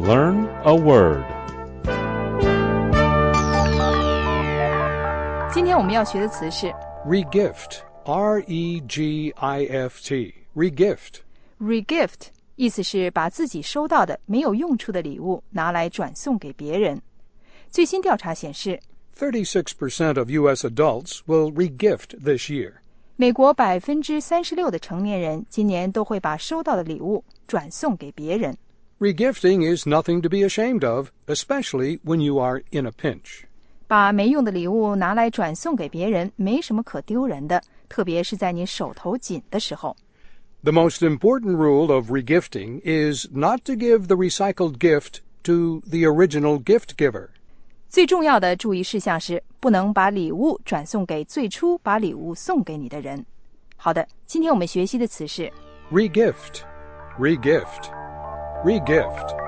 Learn a word. 今天我们要学的词是 Regift, R-E-G-I-F-T, regift. regift， 意思是把自己收到的没有用处的礼物拿来转送给别人。最新调查显示 36% of U.S. adults will regift this year. 美国36%的成年人今年都会把收到的礼物转送给别人。 Regifting is nothing to be ashamed of, especially when you are in a pinch. 把没用的礼物拿来转送给别人没什么可丢人的，特别是在你手头紧的时候。 The most important rule of regifting is not to give the recycled gift to the original gift giver. 最重要的注意事项是不能把礼物转送给最初把礼物送给你的人。好的，今天我们学习的词是 Regift, regift, regift.